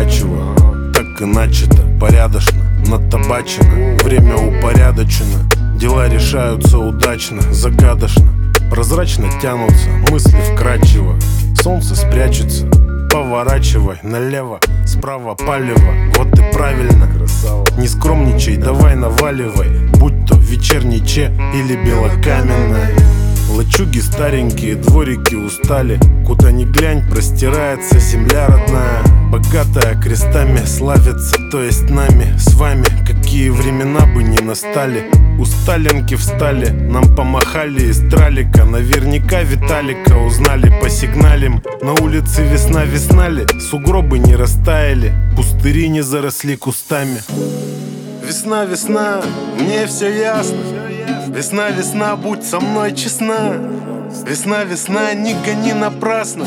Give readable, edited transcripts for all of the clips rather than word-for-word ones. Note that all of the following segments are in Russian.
оплачиваю. Так и начато, порядочно, натабачено. Время упорядочено, дела решаются удачно, загадочно. Прозрачно тянутся мысли вкрадчиво. Солнце спрячется, поворачивай налево, справа палево, вот и правильно. Не скромничай, давай наваливай, будь то вечерний че или белокаменная. Лачуги старенькие, дворики устали, куда ни глянь, простирается земля родная. Богатая крестами славится, то есть нами, с вами. Какие времена бы ни настали, у Сталинки встали, нам помахали из тралика. Наверняка Виталика узнали по сигналям. На улице весна, весна ли? Сугробы не растаяли, пустыри не заросли кустами. Весна, весна, мне все ясно. Весна, весна, будь со мной честна. Весна, весна, не гони напрасно.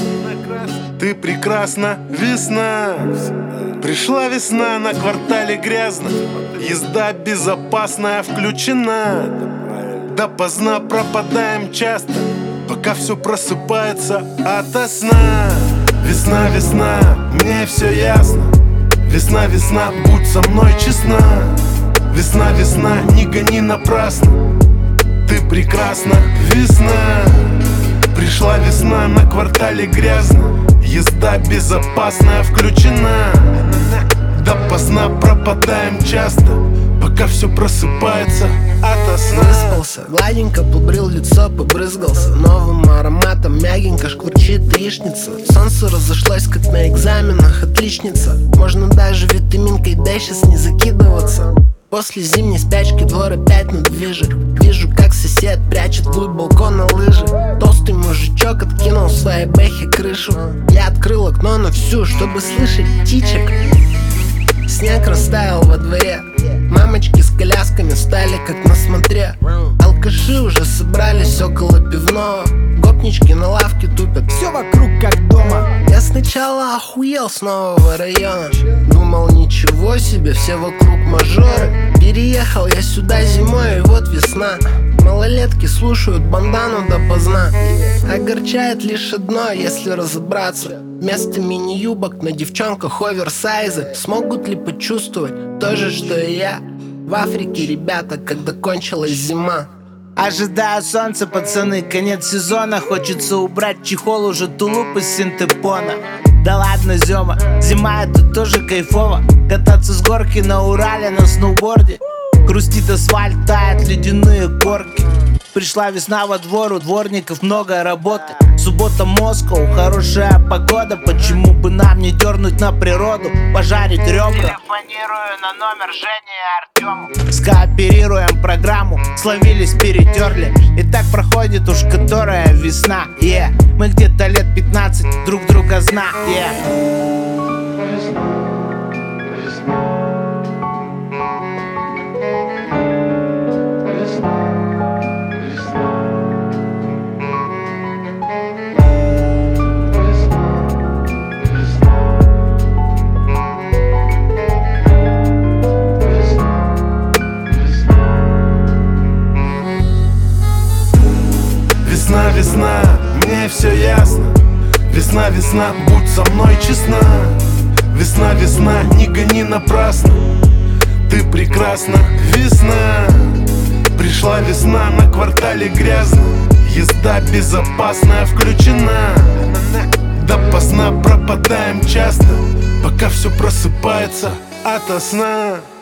Ты прекрасна, весна. Пришла весна, на квартале грязно. Езда безопасная включена. Допоздна пропадаем часто, пока все просыпается ото сна. Весна, весна, мне все ясно. Весна, весна, будь со мной честна. Весна, весна, не гони напрасно. Ты прекрасна, весна. Пришла весна, на квартале грязно. Езда безопасная включена. Допоздна пропадаем часто, пока все просыпается ото сна. Выспался, гладенько побрил лицо, побрызгался новым ароматом, мягенько шкварчит яичница. Солнце разошлось, как на экзаменах, отличница. Можно даже витаминкой D сейчас не закидываться. После зимней спячки двор опять на движе. Вижу, как сосед прячет вглубь балкона лыжи. Толстый мужичок откинул в своей бэхе крышу. Я открыл окно на всю, чтобы слышать птичек. Снег растаял во дворе. Мамочки с колясками стали как на смотре. Алкаши уже собрались около пивного. Гопнички на лавке тупят, все вокруг как дома. Я сначала охуел с нового района. Думал, ничего себе, все вокруг мажоры. Переехал я сюда зимой, и вот весна. Малолетки слушают бандану допоздна. Огорчает лишь одно, если разобраться. Вместо мини-юбок на девчонках оверсайзы. Смогут ли почувствовать то же, что и я? В Африке ребята, когда кончилась зима. Ожидаю солнца, пацаны, конец сезона. Хочется убрать чехол, уже тулуп из синтепона. Да ладно, Зёма, зима это тоже кайфово. Кататься с горки на Урале на сноуборде. Хрустит асфальт, тает ледяные горки. Пришла весна во двор, у дворников много работы. Суббота, Москва, хорошая погода. Почему бы нам не дернуть на природу, пожарить ребра? Телефонирую на номер Жени и Артему. Скооперируем программу, словились, перетерли. И так проходит уж которая весна, Мы где-то лет 15 друг друга знаем, Весна, весна, мне все ясно. Весна, весна, будь со мной честна. Весна, весна, не гони напрасно. Ты прекрасна, весна. Пришла весна, на квартале грязно. Езда безопасная включена. Допоздна пропадаем часто, пока все просыпается ото сна.